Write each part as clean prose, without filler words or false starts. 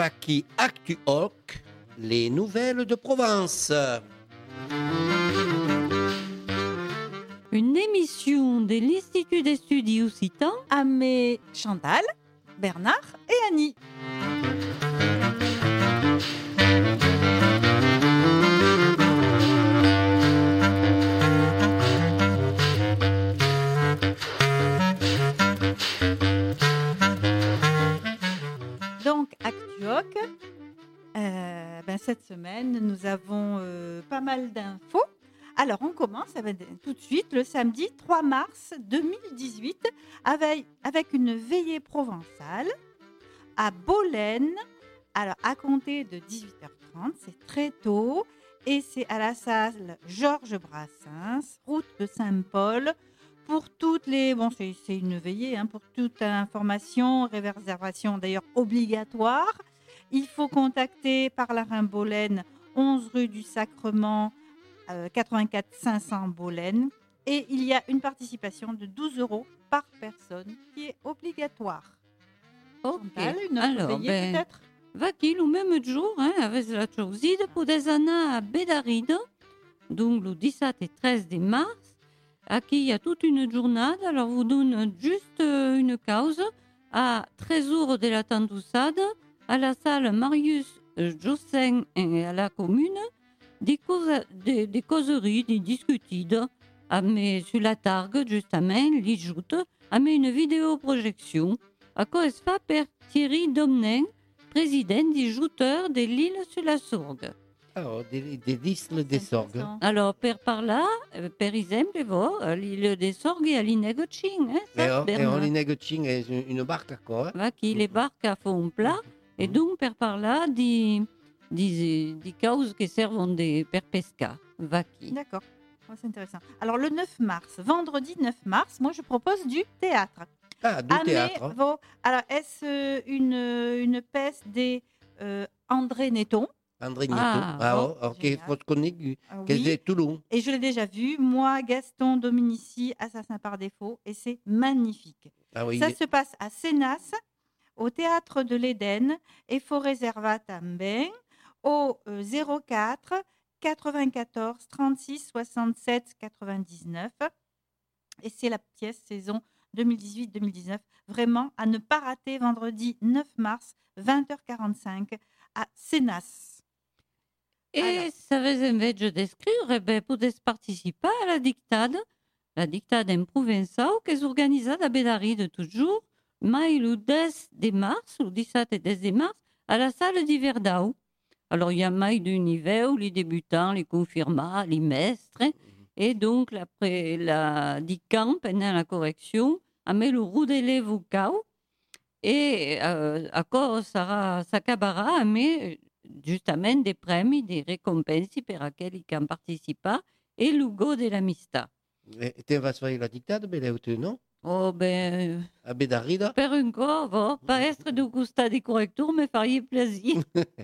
Vaki Actuoc, les nouvelles de Provence. Une émission de l'Institut des Studis Occitans Amé, Chantal, Bernard et Annie. Donc, Actuoc, cette semaine, nous avons pas mal d'infos. Alors, on commence tout de suite le samedi 3 mars 2018 avec une veillée provençale à Bolène. Alors, à compter de 18h30, c'est très tôt et c'est à la salle Georges Brassens, route de Saint-Paul. Pour toutes les... Bon, c'est une veillée, pour toute information, réservation d'ailleurs obligatoire. Il faut contacter Parlarin Bolène, 11 rue du Sacrement, 84 500 Bolène. Et il y a une participation de 12 € par personne qui est obligatoire. Ok. Chantal, une autre veillée peut-être Vaki, le même jour, avec la Chauside, pour des années à Bédaride, donc le 17 et 13 de mars. À qui il y a toute une journée, alors vous donne juste une cause à Trésor de la Tantoussade, à la salle Marius Jossin et à la commune, des causeries, des discutides, mais sur la targue, justement, les joutes, mais une vidéoprojection, à quoi se fait per Thierry Domnen, président des jouteurs de l'île sur la Sourgue. Alors, des disques des sorgues. Alors, par là, par exemple, l'île des Sorgues et à l'Inegochin. Et on l'Inegochin est une barque, quoi. Qui les barques à fond plat. Et donc, par là, des causes qui servent per pesca. Vaki. D'accord, c'est intéressant. Alors, le 9 mars, vendredi 9 mars, moi, je propose du théâtre. Ah, du théâtre. Alors, est-ce une pièce des André Netton? André Netton. Ok, faut connaître qu'elle est Toulon. Et je l'ai déjà vu, moi, Gaston Dominici, Assassin par défaut, et c'est magnifique. Ah oui, ça se passe à Sénas, au Théâtre de l'Éden, et faut réserver também au 04 94 36 67 99. Et c'est la pièce saison 2018-2019. Vraiment, à ne pas rater, vendredi 9 mars, 20h45, à Sénas. Et ça veut invece descrire, pouvez participer à la dictade en provençal qui s'organise à Bédaride toujours, mais le 10 de mars, le 17 et 10 de mars, à la salle d'Hiverdau. Alors, il y a mais d'univers, les débutants, les confirmats, les maîtres, et donc, la dicamp, pendant la correction, a mis le roue d'élève au chaos, et à quoi ça s'acabera, mais justement des premi, des récompenses per lesquelles ils can participer et le go de l'amistà. Et tu vas faire la dictade, non? Oh à Bédaride. Per un corps, pas être de gusta di correctur, mais feriez plaisir.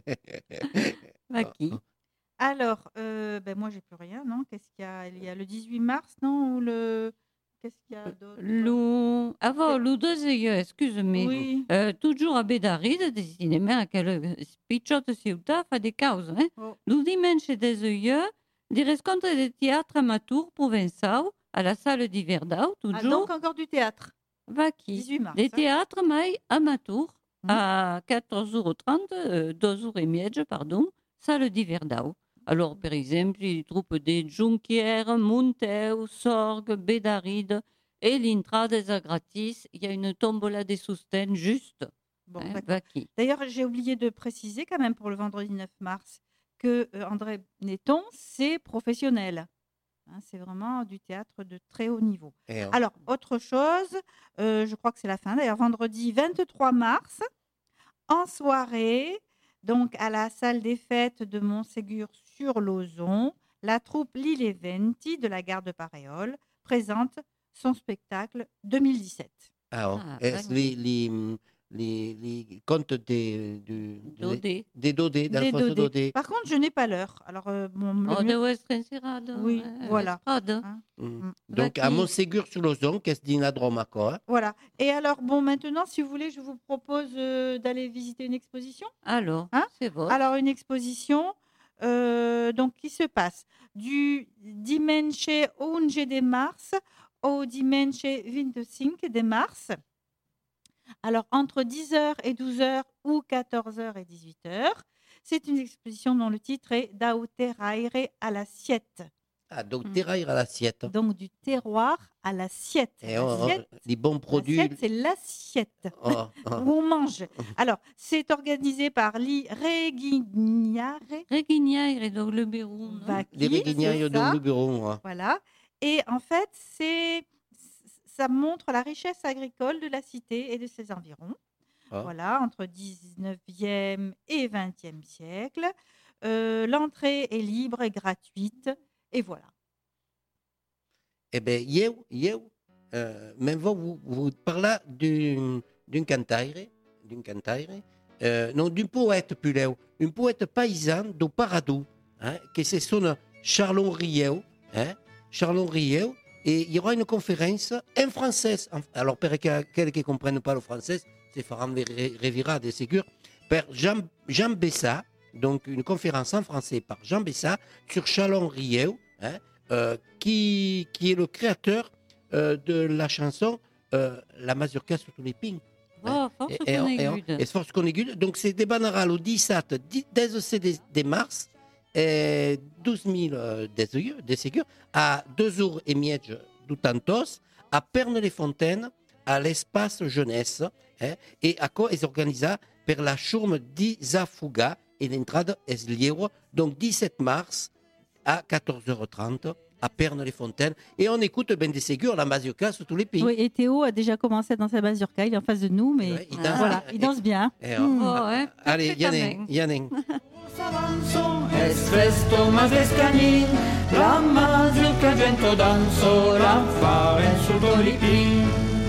Qui? Alors, moi j'ai plus rien, non? Qu'est-ce qu'il y a? Il y a le 18 mars, non? Ou le... Qu'est-ce qu'il y a d'autre? Le 2 excuse-moi. Oui. Toujours à Bédaride, des cinémas à quel spicciotto ciutat fa des causes. Le dimanche des des rencontres de théâtre amateur provençal à la salle d'Hiverdau, toujours. Ah, donc encore du théâtre. Vaki. 18 mars. Des théâtres mais amateurs à 14,30 2,30 pardon, salle d'Hiverdau. Alors, par exemple, il troupe des Junquières, Monteu, Sorgue, Bédaride et l'entrée est gratis. Il y a une tombola des soustens juste. Bon, d'ailleurs, j'ai oublié de préciser quand même pour le vendredi 9 mars que André Netton, c'est professionnel. C'est vraiment du théâtre de très haut niveau. Alors, autre chose, je crois que c'est la fin. D'ailleurs, vendredi 23 mars, en soirée, donc à la salle des fêtes de Montségur-sur-Lauzon, la troupe Lille Eventi de la gare de Paréole présente son spectacle 2017. les contes Dodé. des Dodé, Les d'Alphonse Dodé. Dodé. Par contre, je n'ai pas l'heure. Alors, bon, le Oh, mieux- de Western Sirade. Oui, voilà. Estrade. hein. Donc, à Vati. Montségur-sur-Lozon, qu'est-ce dit Nadromaco, Voilà. Et alors, bon, maintenant, si vous voulez, je vous propose d'aller visiter une exposition. Alors, Hein c'est votre. Alors, une exposition donc, qui se passe du dimanche 11 de mars au dimanche 25 de mars. Alors, entre 10h et 12h ou 14h et 18h. C'est une exposition dont le titre est Dau terraire à l'assiette. Ah, donc, terraire à l'assiette. Donc, du terroir à l'assiette. Et L'assiette, les bons produits. l'assiette, c'est l'assiette Oh, oh. où on mange. Alors, c'est organisé par Li Reguignare Reginiaire et donc le Bérou. Vaki, Les Réguignailles c'est de ça. Luberon. Voilà. Et en fait, ça montre la richesse agricole de la cité et de ses environs. Ah. Voilà, entre 19e et 20e siècle. L'entrée est libre et gratuite. Et voilà. Eh bien, même vous parlez d'une cantaire, non, d'un poète puleu, un poète paysan do Paradou, qui se sonne Charlon Rieu, et il y aura une conférence en français. Alors, pour quelqu'un qui ne comprenne pas le français, c'est Farhan Revirade, c'est sûr, par Jean Bessa, donc une conférence en français par Jean Bessa sur Charlon Rieu, qui est le créateur de la chanson La Mazurka sous tous les pins. Oh, force qu'on aigude. Et force qu'on aigude. Donc, c'est des banaral au 17 de mars, 12 000 des séjours, à 2 jours et miège du Tantos, à Pernes-les-Fontaines, à l'espace jeunesse, et à quoi est organisé per la Chourme d'Izafuga, et l'entrée est libre, donc 17 mars, à 14h30 à Pernes-les-Fontaines. Et on écoute Ben des Ségur, la mazurka sous tous les pays. Oui, et Théo a déjà commencé dans sa mazurka. Il est en face de nous, mais Ouais, il danse. voilà, il danse bien. Et, Oh, ouais, allez, parfaitement. Yannin. S'avanzo, es festo mas escanin, la mazurka gento danzo, la faren su dolipin.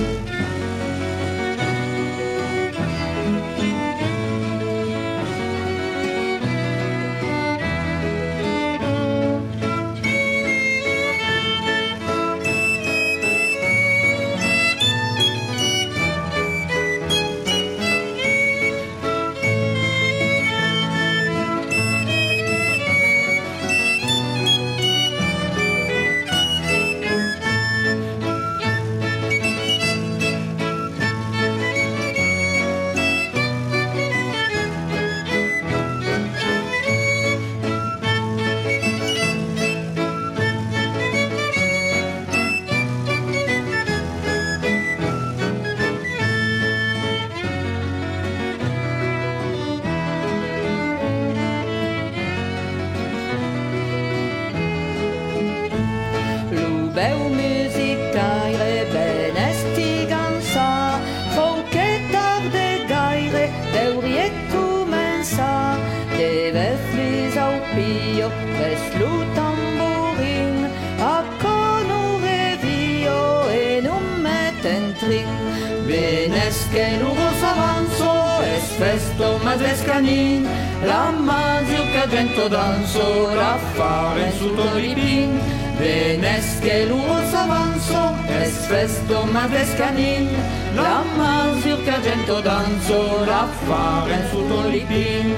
Lubeu musicaire ben estigança, fou que tarde gaire deuriet començar. Deve flis au pio, ves lu tamburin, a cono revio e non meten trin. Benesque lugos avanzo, es festo mas vescanin, la mazurka gento danzo, la faren su dolipin. Benesque lugos avanzo, es festo mas vescanin, la mazurka gento danzo, la faren su dolipin.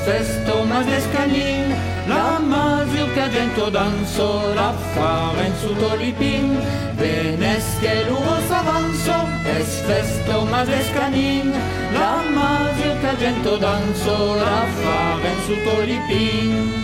festo mas descanin, la mazurca gento danzo, la faren su tolipin, venesche luos avanzo, es festo mas descanin, la mazurca gento danzo, la faren su tolipin.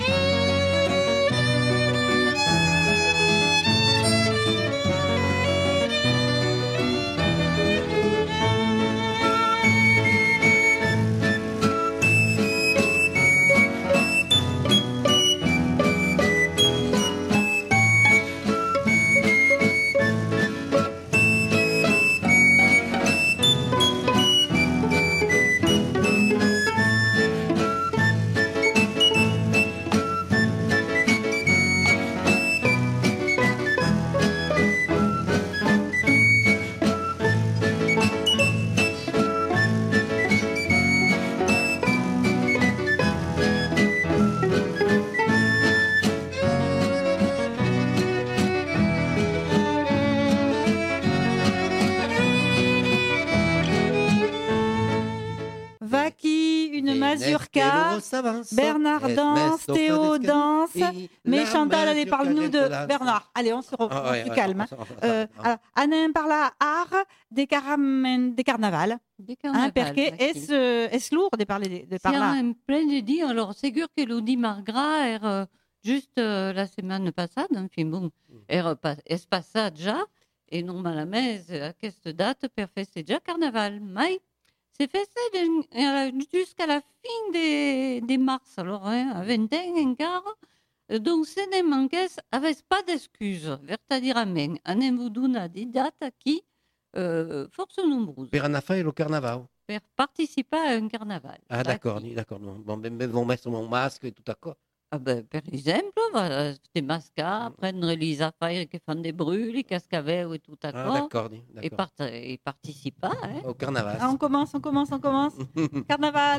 Vaki, une mazurka. Bernard danse, Théo danse. Mais Chantal, allez, parle-nous de Bernard. Allez, on se calme. Anne parla art des carnavals. Des carnavals. Perché est lourd de parler de par là. C'est un plein de dire. Alors, c'est sûr que l'Audi Margra est juste la semaine passée. Enfin, bon, est passée déjà. Et normalement, à cette date, per festejar carnaval. Mais c'est festé jusqu'à la fin de mars. Alors, à 21 encore. Donc, ce n'est manqué avec pas d'excuses. Vertadirament, on vous donne des dates qui force nombreuses. Per anar a fer el carnaval. Pour participer à un carnaval. Ah, d'accord, Bon, ben, vont mettre mon masque et tout d'accord. Ah ben, par exemple, des masques, prendre les affaires qui font des bruits, les cascavel et tout Ah, d'accord. d'accord. Et participer. Hein. Au carnaval. On commence. Carnaval.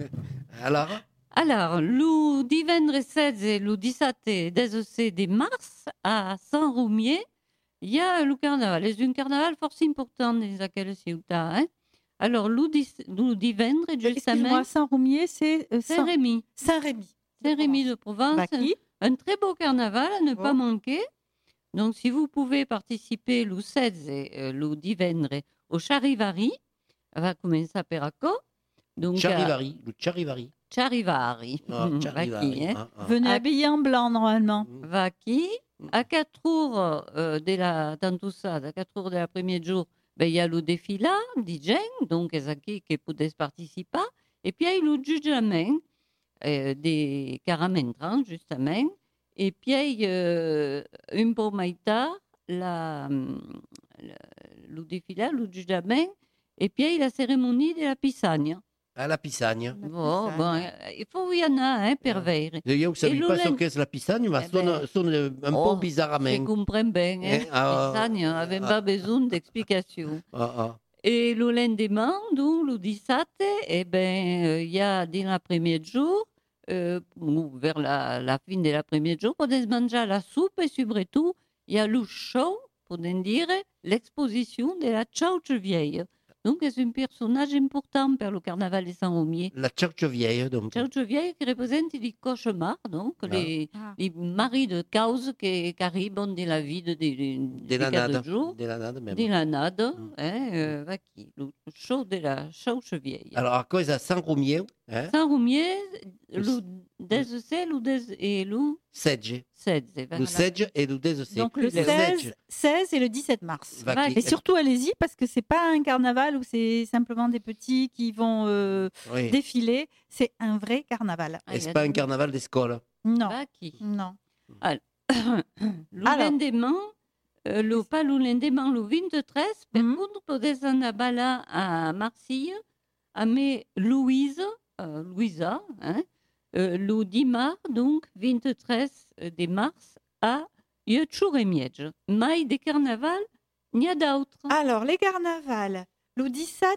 Alors, le divendres 16 et le 17 de mars, à Saint-Roumier, il y a le carnaval. C'est un carnaval fort important dans laquelle ciutat. Hein. Alors, le divendres, justement... Excuse-moi, Saint-Roumier, c'est Saint-Rémy. Saint-Rémy. Saint-Rémy de Provence. Un très beau carnaval à ne pas manquer. Donc, si vous pouvez participer le 16 et le divendres au Charivari, on va commencer par Acco. le Charivari. Charivari. Charivari. Hein. Venez habillé en blanc, normalement. Vaki. À 4 heures dans tout ça, à 4 heures de la première jour, ben, il y a le défilé, DJ, donc qui peut participer. Et puis, il y a le jugement des caramentran, justement. Et puis, un peu plus tard, le défilé, le jugement. Et puis, la cérémonie de la Pissagne. À la Pissagne. Bon, il faut y en a, per veire. Io ne pas ce qu'est la Pissagne, mais sonne un peu bizarrement. Je comprends bien. Pissagne, on n'avait pas besoin d'explications. Et le lendemain, donc, le 17, il y a dans l'après-midi jour, vers la fin de l'après-midi jour, on peut manger la soupe et surtout, il y a le show, pour dire, l'exposition de la Tchauche Vieille. Donc, c'est un personnage important pour le carnaval de Saint-Roumier. La Tchauche Vieille, donc. Tchauche Vieille qui représente les cauchemars, donc, les maris de cause qui arrivent dans la vie de la nada. De la nada, le show de la Tchauche Vieille. Alors, à cause de Saint-Roumier, Saint-Roumier, le 16 et le 16. Le 16 et le 16. Donc le 16 et le 17 mars. Vaki. Et surtout, allez-y, parce que c'est pas un carnaval où c'est simplement des petits qui vont défiler. C'est un vrai carnaval. Et c'est pas un carnaval d'école. Non. Non. Alors, le lendemain, pas le lendemain, le 23, per contre, pour descendre à Bala à Marseille, à Louisa, hein, le 10 mars, donc 23 de mars, à Iotchouremiedj. Mais des carnavals, il y a d'autres. Alors, les carnavals, le 17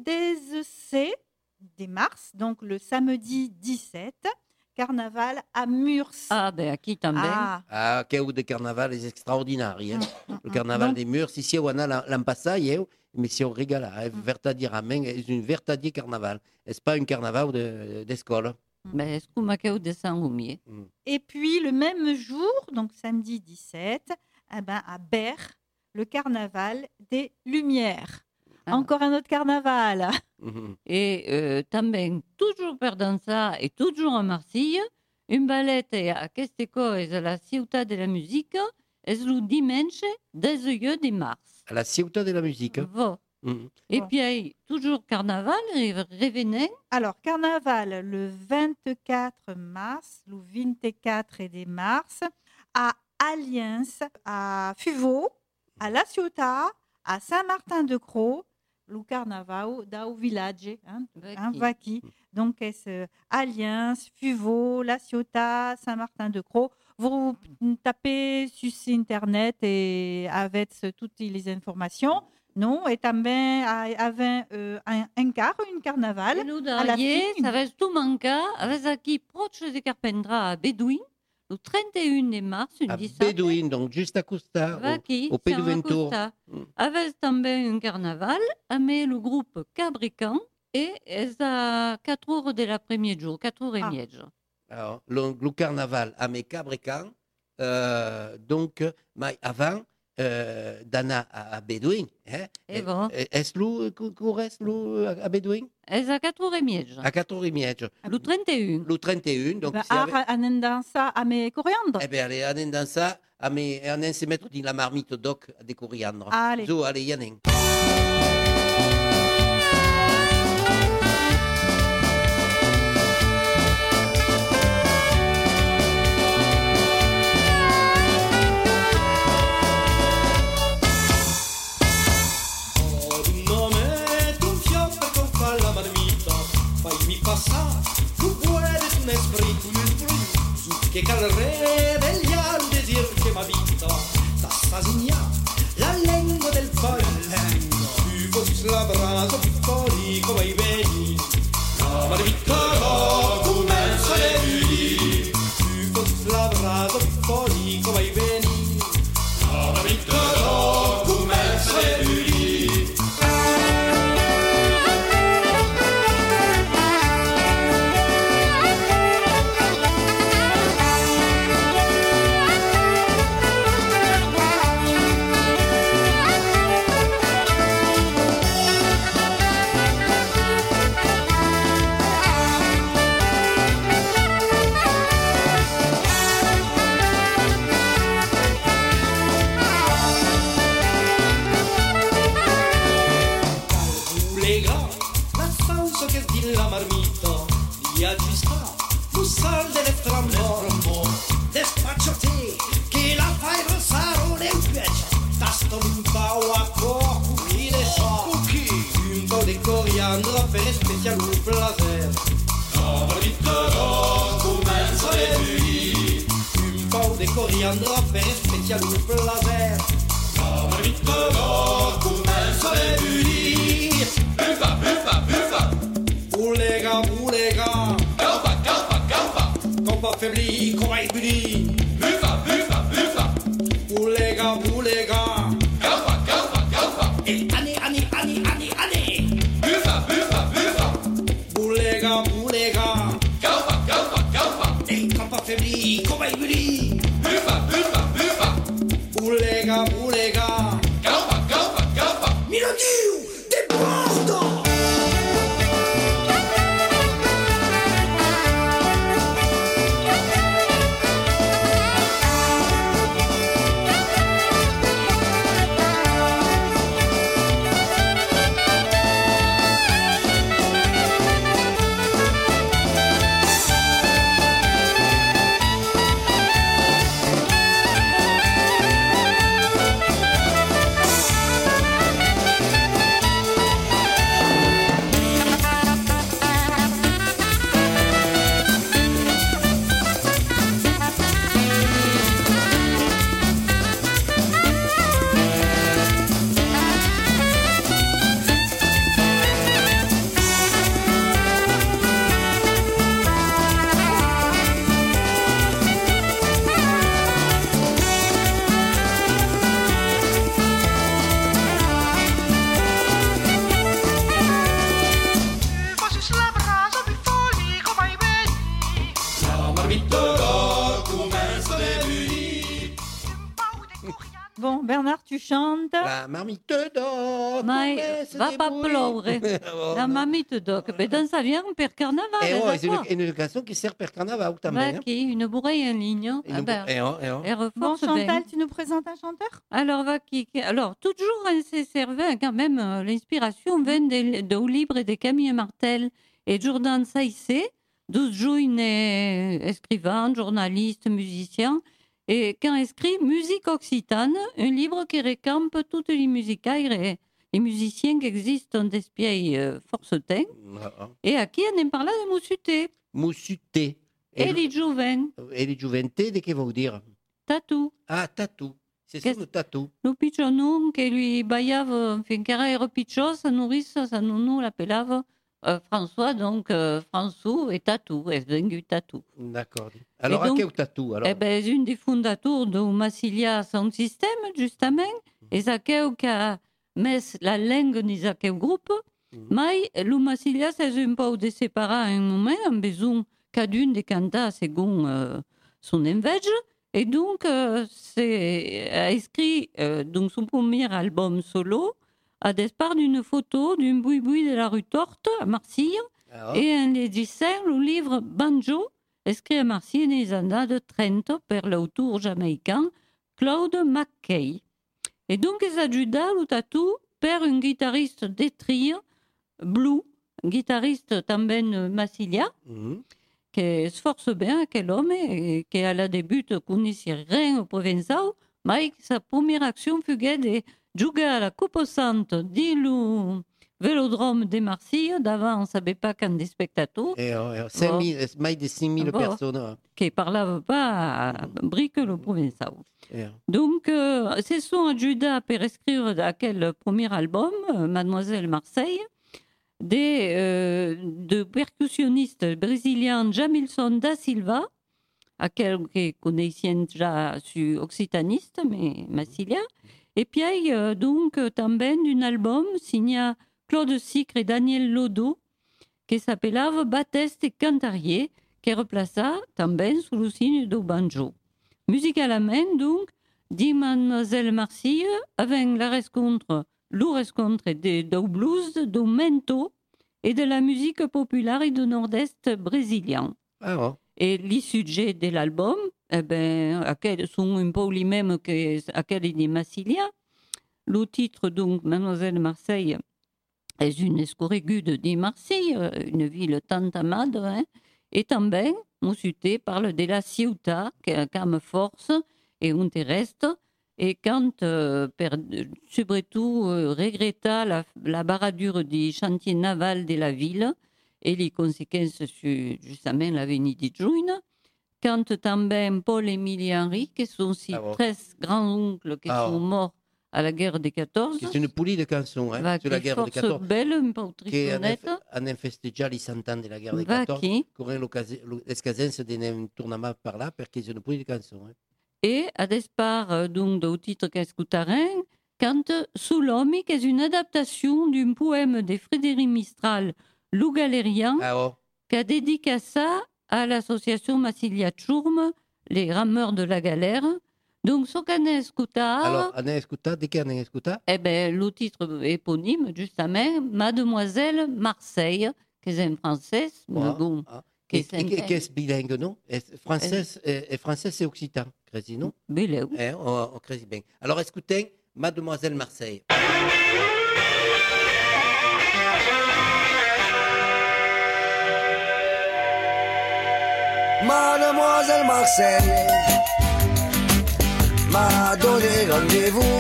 de mars, donc le samedi 17, carnaval à Murs. Ah, ben, à qui t'en Ah, quel des carnavals extraordinaires. Hein. Le carnaval des Murs, ici, on a l'Ampassai, mais si on régale, vertadier à main, c'est un vertadier carnaval. C'est pas un carnaval d'école. Ben, Scumaqueu descend au mieux. Et puis, le même jour, donc samedi 17, à Berre, le carnaval des Lumières. Ah. Encore un autre carnaval. Et também, toujours perdant ça, et toujours en Marseille, une balette a queste coes a la Ciutat de la Musique, es le dimanche 10 de mars. À la Ciutat de la Musique. Vo. Et Bon. puis, toujours carnaval, revenant, Alors, carnaval le 24 mars, le 24 de mars, à Alliance, à Fuveau, à La Ciotat, à Saint-Martin-de-Croix, le carnaval d'au village, Vaki. Donc, c'est Alliance, Fuveau, La Ciotat, Saint-Martin-de-Croix. Vous tapez sur Internet et avec toutes les informations. Non, et também avait un carnaval. et le à la dernier, fin. ça va tout manquer, avec aquí proche de Carpendra à Bédouin, le 31 de mars, une À 17. Bédouin, donc juste à Costa. Vaki, au Pays c'est du en Ventoux. Acosta. Avec também un carnaval, avec le groupe Cabrican, et à 4 heures de l'après-midi jour, 4 heures et Ah. midi. Alors, le carnaval à mes Cabrican, donc, mais avant, d'anar à Bédouin. Et bon. Est-ce que reste à Bédouin? Et à 4 heures et midi. À 4h30. Le 31. Le 31, donc Ben, c'est avec... anem dans ça à mes coriandres. Eh bien, allez, anem dans ça, anem se mettre dans la marmite doc de coriandre. Allez. Zo, allez, yanen. Ho un nome, tu un fiore per con fa la marmita. Fai-mi passare, tu puedes un esprit, su che calre degli al desir che m'abita. Da Sasigna, la lingua del paese. Tu fossi labrato, piccoli come i veni. La marmita no, comincia le vidi. Tu fossi labrato, piccoli come i veni. La marmita no, comincia le vidi. Lega, la salsa che di la marmita, gli agista, tu sal delle frammo, despaccio te, che la fai rossare un piace, tasto un po' a cuoco, chi ne so, un po' di coriandolo per special un placer. La marmita no, comincia le vidi, un po' di coriandolo per special un placer. La marmita no, comincia le vidi. Buffa, buffa, buffa. Boulega, boulega. Calpa, calpa, calpa. Compa affaibli, comme un budi. Buffa, buffa, buffa. Boulega, boulega. Calpa, calpa, calpa. Et année, année, année, année, année. Buffa, buffa, buffa. Boulega, boulega. Calpa, calpa, calpa. Et compa affaibli, comme un budi. Buffa, buffa, buffa. Boulega, boulega. Calpa, calpa, calpa. Mira Dieu, des bordes. Alors, Bernard, tu chantes. La marmite d'or. Mais come se va pas débrouille. pleurer. Oh, La no. mamite d'oc. Ben, dans ça vient per carnaval. Eh oh, c'est d'accord. une chanson qui sert per carnaval també. Va Hein? qui, une bourreille en ligne. Et Ah donc, ben, eh oh, eh oh. elle Bon, reforce Chantal, bien. tu nous présentes un chanteur? Alors, alors, toujours, c'est servait quand même, l'inspiration vient de Libre et de Camille Martel et Jordan Saïssé, 12 jeunes écrivains, journalistes, musiciens, et qui ont écrit Musique occitane, un livre qui récampe toutes les musicaires et les musiciens qui existent d'espiailles forcetin, Ah, ah. et à qui on en parla de Moussuté, Moussuté. et les Jouven, Et les Juventé, de che vuol dire? Tatou. Ah, tatou. C'est Qu'est-ce- sur le tatou. Le pichonou qui lui baillave, enfin, qui era pichot, sa nourrice, sa nounou l'appelava François, donc François et Tatou, est venu Tatou. D'accord. Alors, donc, à quel tatou alors? Eh ben, une des fondateurs de Massilia son système, justement, et ça qui a mis la langue de ce groupe, mais le Massilia, c'est un peu de séparer un moment, en besoin qu'à d'une des canta selon son envege, et donc, c'est a écrit donc son premier album solo, à départ d'une photo d'un boui-boui de la rue Torte, à Marseille, Alors, et un des dessins, le livre Banjo, écrit à Marseille dans les années de 30 par l'auteur jamaïcain Claude McKay. Et donc, ils ajoutent le tatou par un guitariste d'étrie, Blue, un guitariste também Massilia, mhm. qui se force bien, quel homme, et qui à la début ne connaissait rien au provençal, mais sa première action fut de jouer à la Coupe Sante du Vélodrome de Marseille. D'avant, on ne savait pas quand des spectateurs Et, 5 000, mais de 5 000 Bon. personnes. Hein. qui ne parlaient pas à brique le provençal. Et, Donc, c'est son adjuda pour écrire à quel premier album, Mademoiselle Marseille, de percussionniste brésilien Jamilson da Silva, à quel que connaissait déjà sur occitaniste, mais Massilia, et puis donc também d'un album signé Claude Sicre et Daniel Lodo, qui s'appelait Baptiste et Cantarier, qui replaça também sous le signe do banjo. Musicalement, donc, dit Mademoiselle Marseille, avec la rencontre do blues, do mento et de la musique populaire du nord-est brésilien. ah, oh. Et les sujets de l'album, eh ben, sont un peu les mêmes qu'à quel de Massilia. Le titre, donc, Mademoiselle Marseille, est une escorigude de Marseille, une ville tant amade, hein, et também, Moussuté parle de la ciutat, qui a comme force et intéresse, et quand, surtout, regretta la baradure du chantier naval de la ville et les conséquences sur, justement, l'avenir de Juin, quand também Paul Émile Henry, qui sont ses Ah bon. 13 grands-oncles qui Ah sont bon. morts à la guerre des 14, C'est une poulie de chansons, hein, va sur la qui guerre de force 14. belle, un peu Qui tristonnette, en infesté les 100 ans de la guerre de va 14. qui, Corrent l'escasence d'un tournement par là, parce qu'ils ont une poulie de chansons. Hein. et à départ donc du titre qu'escutarin, quand Sous l'homme, qui est une adaptation d'un poème de Frédéric Mistral, Le Galérien, Ah, oh. qui a dédié ça à l'association Massilia Tchourm, les rameurs de la galère. Donc, ce qu'on a écouté, Alors, on a écouté, de qui on a écouté? eh ben, le titre éponyme, justement, Mademoiselle Marseille, qui est en français, mais bon, Ah. qui Et est qu'est-ce bilingue, non? Français et occitan, crési, non? beleu. Hein, on crési bien. Alors, écoutez, Mademoiselle Marseille. Mademoiselle Marseille m'a donné rendez-vous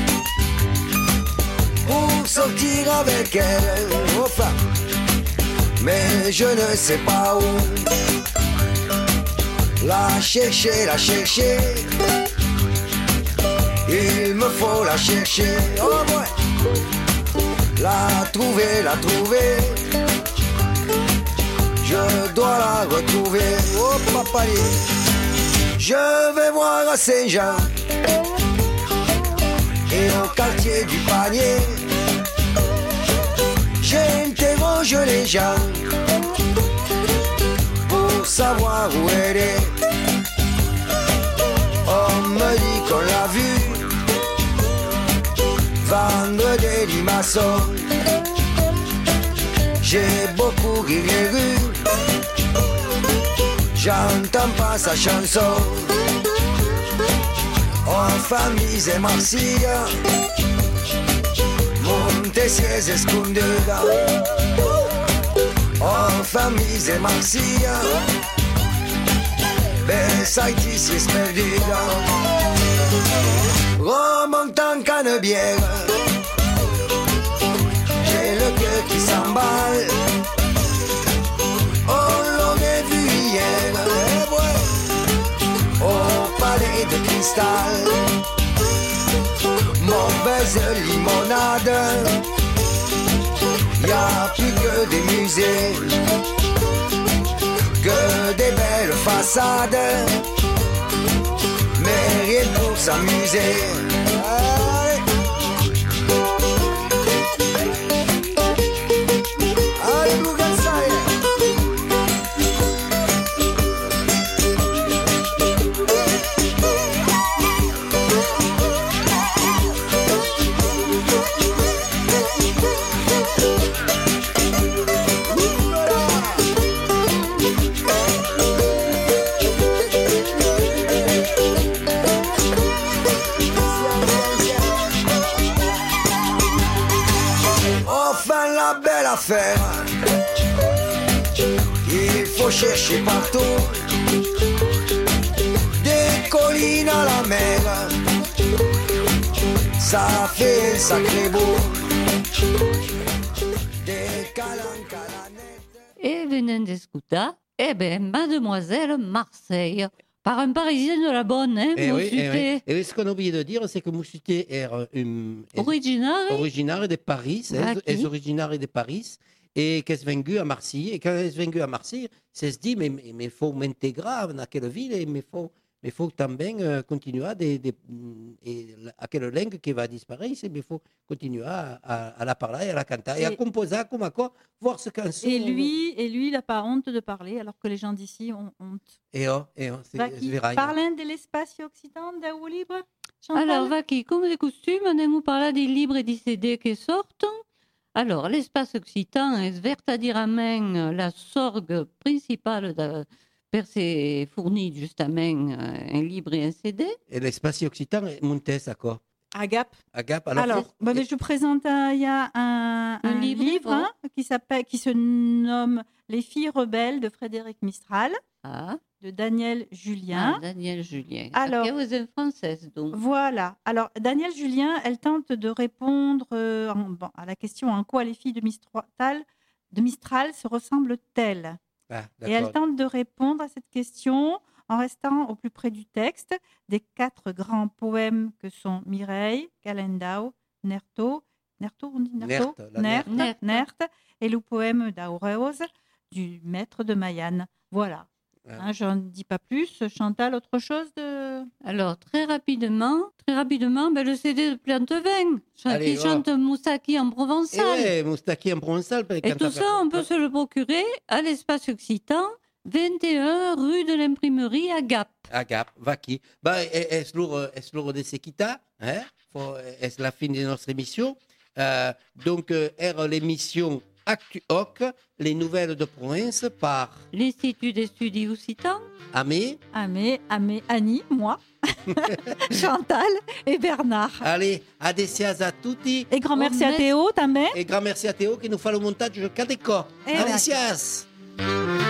pour sortir avec elle, enfin, mais je ne sais pas où. La chercher, il me faut la chercher, oh ouais. La trouver, je dois la retrouver, oh papa. Je vais voir à Saint-Jean et au quartier du Panier. J'interroge les gens pour savoir où elle est. On me dit qu'on l'a vue façon. J'ai beaucoup ri les rues, j'entends pas sa chanson. En famille et Marsiglia, Montesies escondida. En famille et Marsiglia, Besaitis es perdida. Remonte en Canebière, j'ai le cœur qui s'emballe. On l'aurait vu hier, au palais de cristal. Mauvaise limonade, y'a plus que des musées, que des belles façades, mais rien pour s'amuser. Affaire. Il faut chercher partout, des collines à la mer, ça fait sacré beau, des calanques à la nette. Et venant d'escutar, Mademoiselle Marseille, par un Parisien de la bonne, hein, oui. Et ce qu'on a oublié de dire, c'est que Moussuté est originaire de Paris, est originaire de Paris, et qu'elle est venue à Marseille. Et quand elle est venue à Marseille, c'est se dit, mais il faut m'intégrer dans quelle ville, et il faut también continuer à quelle langue qui va disparaître, mais il faut continuer à la parler, à la canter, et à composer comme quoi, voir ce qu'on Et lui, il n'a pas honte de parler, alors que les gens d'ici ont honte. Parlant de l'espace occitan d'Au Libre, Chantal? Alors, Vaki, comme de costume, on parle des livres et des CD qui sortent. Alors, l'espace occitan est vertadirament la sorgue principale per se fournir justement un livre et un CD. Et l'espace occitan est monté à quoi? À Gap. Alors, mais je présente, il y a un livre qui se nomme Les filles rebelles de Frédéric Mistral. De Daniel Julien. Daniel Julien. Alors, vous êtes française, donc. Voilà. Alors, Daniel Julien, elle tente de répondre à la question en quoi les filles de Mistral se ressemblent-elles. Et elle tente de répondre à cette question en restant au plus près du texte des 4 grands poèmes que sont Mireille, Calendau, Nerto, et le poème d'Aureus du maître de Mayenne. Voilà. Je n'en dis pas plus. Chantal, autre chose de... Alors, très rapidement, le CD de Plantevin, qui chante Moustaki en provençal. Oui, Moustaki en provençal. Et tout ça, on peut se le procurer à l'espace occitan, 21 rue de l'Imprimerie à Gap. À Gap, Vaki. Est-ce lourd de Sekita, hein? Est-ce la fin de notre émission? Donc, l'émission Actu-Hoc, les nouvelles de province par l'Institut des Studies Occitans. Annie, moi, Chantal et Bernard. Allez, adesias a tutti. Et grand merci à Théo, ta mère. Et grand merci à Théo qui nous fait le montage de Cadeco. Adesias.